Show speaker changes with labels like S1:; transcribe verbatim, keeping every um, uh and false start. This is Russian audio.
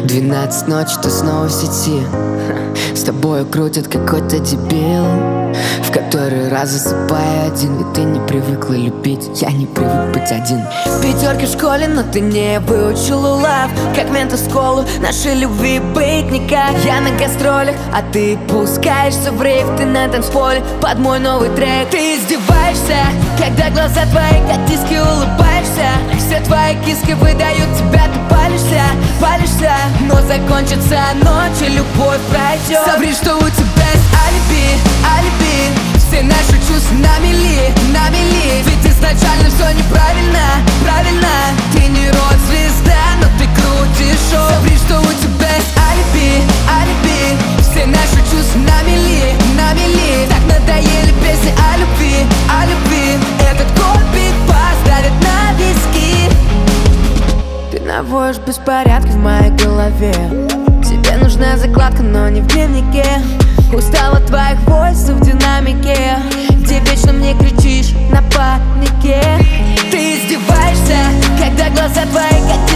S1: Двенадцать ночи, ты снова в сети. С тобою крутит какой-то дебил. В который раз засыпаю один, ведь ты не привыкла любить. Я не привык быть один. Пятерки в школе, но ты не выучил улав. Как менты в школу, нашей любви быть никак. Я на гастролях, а ты пускаешься в рейв. Ты на танцполе под мой новый трек. Ты издеваешься, когда глаза твои как диски, улыбаешься. Все твои киски выдают тебя, ты палишься, палишься. Но закончится ночь и любовь пройдет. Соври, что у тебя есть алиби, алиби. Все наши чувства на мели, на мели. Ведь изначально все неправильно, правильно. Ты не рок-звезда, но ты крутишь шоу. Соври, что у тебя есть алиби, алиби. Все наши чувства на мели, на мели. Так надоели песни о любви, о любви. Этот копик поставит на виски. Ты наводишь беспорядки в моей голове. Тебе нужна закладка, но не в дневнике. Устала от твоих войсов в динамике, где вечно мне кричишь на панике. Ты издеваешься, когда глаза твои как